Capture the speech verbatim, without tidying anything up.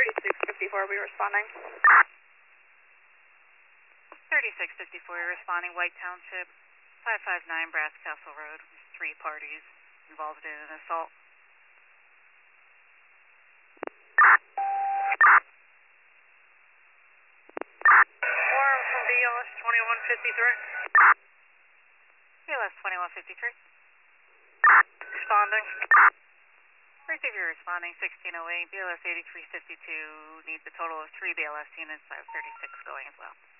thirty-six fifty-four, we responding. thirty-six fifty-four, responding, White Township, five five nine Brass Castle Road. There's three parties involved in an assault. Warren from B L S twenty-one fifty-three. B L S twenty-one fifty-three. Responding. Receiver responding, sixteen oh eight, B L S eighty-three fifty-two. Need the total of three B L S units. I have thirty-six going as well.